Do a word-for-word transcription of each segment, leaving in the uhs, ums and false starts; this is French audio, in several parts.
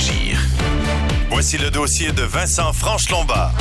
réagir. Voici le dossier de Vincent Franche-Lombard.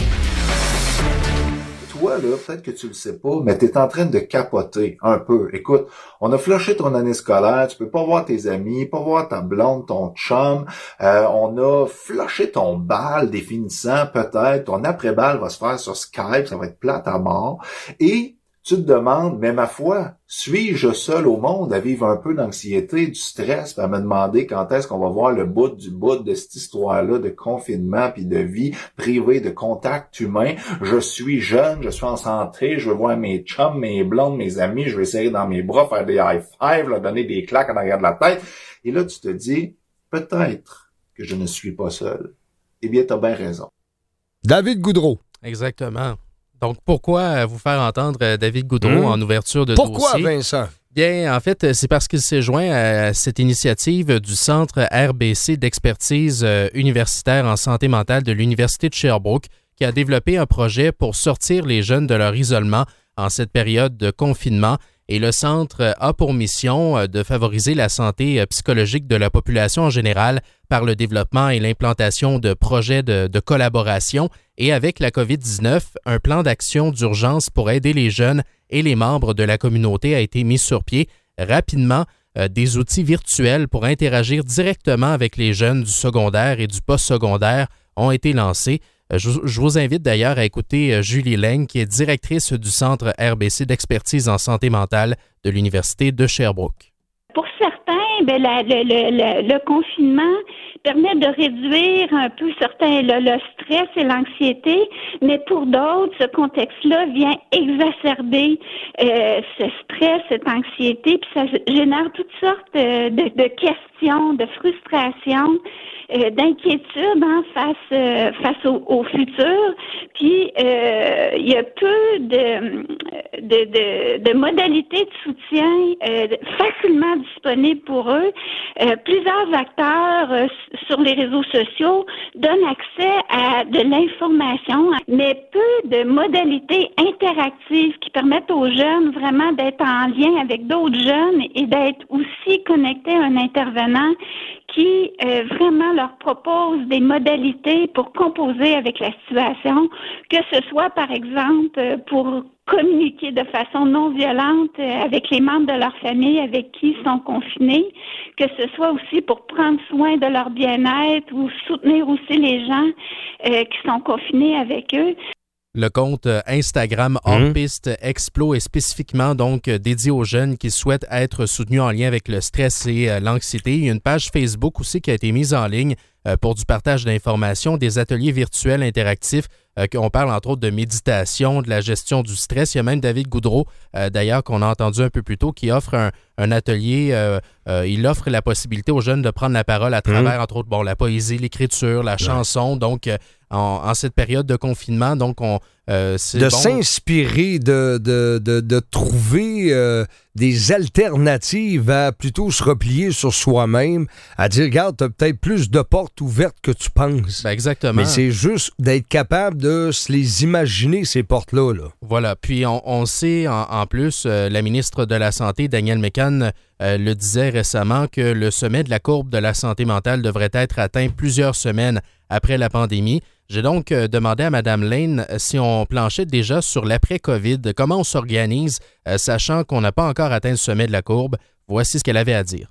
Toi, là, peut-être que tu le sais pas, mais t'es en train de capoter un peu. Écoute, on a flushé ton année scolaire, tu peux pas voir tes amis, pas voir ta blonde, ton chum, euh, on a flushé ton bal définissant, peut-être, ton après-bal va se faire sur Skype, ça va être plate à mort, et tu te demandes, mais ma foi, suis-je seul au monde à vivre un peu d'anxiété, du stress, à me demander quand est-ce qu'on va voir le bout du bout de cette histoire-là de confinement puis de vie privée, de contact humain. Je suis jeune, je suis en santé, je veux voir mes chums, mes blondes, mes amis, je vais essayer dans mes bras, faire des high-fives, leur donner des claques en arrière de la tête. Et là, tu te dis, peut-être que je ne suis pas seul. Eh bien, t'as bien raison. David Goudreau. Exactement. Donc, pourquoi vous faire entendre David Goudreau mmh. en ouverture de pourquoi, dossier? Pourquoi, Vincent? Bien, en fait, c'est parce qu'il s'est joint à cette initiative du Centre R B C d'expertise universitaire en santé mentale de l'Université de Sherbrooke, qui a développé un projet pour sortir les jeunes de leur isolement en cette période de confinement. Et le centre a pour mission de favoriser la santé psychologique de la population en général par le développement et l'implantation de projets de, de collaboration. Et avec la covid dix-neuf, un plan d'action d'urgence pour aider les jeunes et les membres de la communauté a été mis sur pied. Rapidement, euh, des outils virtuels pour interagir directement avec les jeunes du secondaire et du post-secondaire ont été lancés. Je, je vous invite d'ailleurs à écouter Julie Leng, qui est directrice du Centre R B C d'expertise en santé mentale de l'Université de Sherbrooke. Pour certains, bien, la, le, le, le confinement permet de réduire un peu certains le, le stress et l'anxiété, mais pour d'autres, ce contexte-là vient exacerber euh, ce stress, cette anxiété, puis ça génère toutes sortes de, de, de questions, de frustrations, euh, d'inquiétudes hein, face euh, face au, au futur. Puis euh, il y a peu de de, de, de modalités de soutien euh, facilement disponibles pour eux. Euh, plusieurs acteurs euh, sur les réseaux sociaux donnent accès à de l'information, mais peu de modalités interactives qui permettent aux jeunes vraiment d'être en lien avec d'autres jeunes et d'être aussi connectés à un intervenant qui euh, vraiment leur propose des modalités pour composer avec la situation, que ce soit par exemple pour communiquer de façon non violente avec les membres de leur famille avec qui ils sont confinés, que ce soit aussi pour prendre soin de leur bien-être ou soutenir aussi les gens euh, qui sont confinés avec eux. Le compte Instagram Hors Piste Explo est spécifiquement donc dédié aux jeunes qui souhaitent être soutenus en lien avec le stress et euh, l'anxiété. Il y a une page Facebook aussi qui a été mise en ligne euh, pour du partage d'informations, des ateliers virtuels interactifs. Euh, on parle entre autres de méditation, de la gestion du stress. Il y a même David Goudreau, euh, d'ailleurs, qu'on a entendu un peu plus tôt, qui offre un, un atelier. Euh, euh, il offre la possibilité aux jeunes de prendre la parole à travers, mmh. entre autres, bon, la poésie, l'écriture, la chanson. Ouais. Donc, euh, en, en cette période de confinement, donc on euh, c'est de bon. s'inspirer, de, de, de, de trouver euh, des alternatives à plutôt se replier sur soi-même, à dire, regarde, t'as peut-être plus de portes ouvertes que tu penses. Ben exactement. Mais c'est juste d'être capable de se les imaginer, ces portes-là. Là. Voilà. Puis on, on sait en, en plus, euh, la ministre de la Santé, Danielle Mécan, euh, le disait récemment que le sommet de la courbe de la santé mentale devrait être atteint plusieurs semaines après la pandémie. J'ai donc euh, demandé à Mme Lane si on planchait déjà sur l'après-COVID, comment on s'organise, euh, sachant qu'on n'a pas encore atteint le sommet de la courbe. Voici ce qu'elle avait à dire.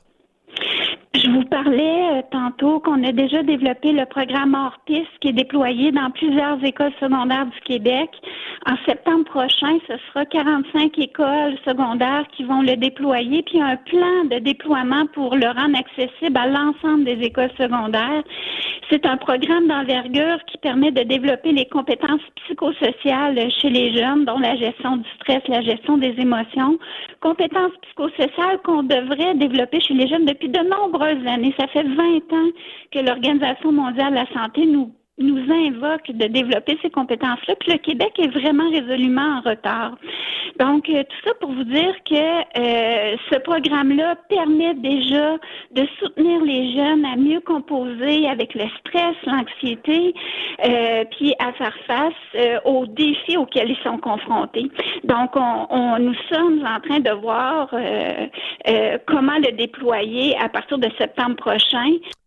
Je vous parlais euh, tantôt qu'on a déjà développé le programme Hors Piste qui est déployé dans plusieurs écoles secondaires du Québec. En septembre prochain, ce sera quarante-cinq écoles secondaires qui vont le déployer, puis un plan de déploiement pour le rendre accessible à l'ensemble des écoles secondaires. C'est un programme d'envergure qui permet de développer les compétences psychosociales chez les jeunes, dont la gestion du stress, la gestion des émotions. Compétences psychosociales qu'on devrait développer chez les jeunes depuis de nombreuses années. Ça fait vingt ans que l'Organisation mondiale de la santé nous nous invoque de développer ces compétences-là, puis le Québec est vraiment résolument en retard. Donc, euh, tout ça pour vous dire que euh, ce programme-là permet déjà de soutenir les jeunes à mieux composer avec le stress, l'anxiété, euh, puis à faire face euh, aux défis auxquels ils sont confrontés. Donc, on, on nous sommes en train de voir euh, euh, comment le déployer à partir de septembre prochain.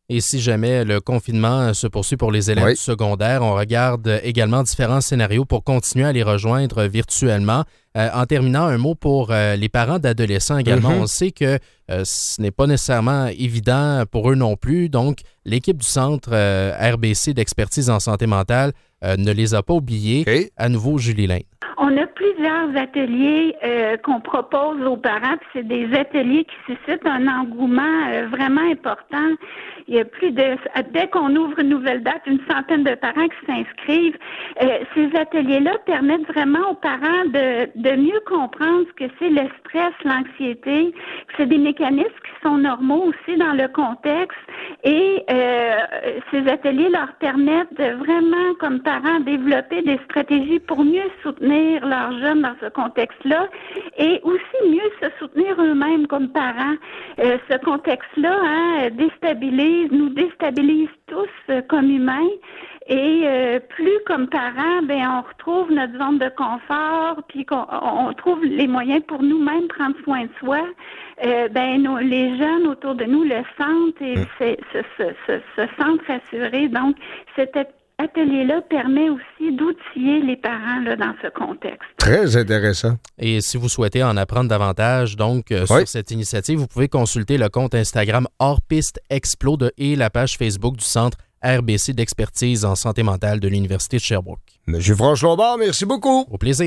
Et si jamais le confinement se poursuit pour les élèves oui. du secondaire, on regarde également différents scénarios pour continuer à les rejoindre virtuellement. Euh, en terminant, un mot pour euh, les parents d'adolescents également. Mm-hmm. On sait que euh, ce n'est pas nécessairement évident pour eux non plus. Donc, l'équipe du Centre euh, R B C d'expertise en santé mentale euh, ne les a pas oubliés. Okay. À nouveau, Julie Lane. On a plusieurs ateliers euh, qu'on propose aux parents, puis c'est des ateliers qui suscitent un engouement euh, vraiment important. Il y a plus de, dès qu'on ouvre une nouvelle date, une centaine de parents qui s'inscrivent. Euh, ces ateliers-là permettent vraiment aux parents de, de mieux comprendre ce que c'est le stress, l'anxiété, que c'est des mécanismes qui sont normaux aussi dans le contexte. Et euh, ces ateliers leur permettent de vraiment, comme parents, développer des stratégies pour mieux soutenir leurs jeunes dans ce contexte-là et aussi mieux se soutenir eux-mêmes comme parents. Euh, ce contexte-là hein, déstabilise, nous déstabilise tous euh, comme humains. Et euh, plus comme parents, ben on retrouve notre zone de confort, puis qu'on on trouve les moyens pour nous-mêmes prendre soin de soi. Euh, ben nos, les jeunes autour de nous le sentent et se, se, se, se sentent rassurés. Donc, cet atelier-là permet aussi d'outiller les parents là, dans ce contexte. Très intéressant. Et si vous souhaitez en apprendre davantage donc euh, oui. sur cette initiative, vous pouvez consulter le compte Instagram Hors Piste Explo de, et la page Facebook du Centre R B C d'expertise en santé mentale de l'Université de Sherbrooke. Monsieur Franche-Lombard, merci beaucoup. Au plaisir.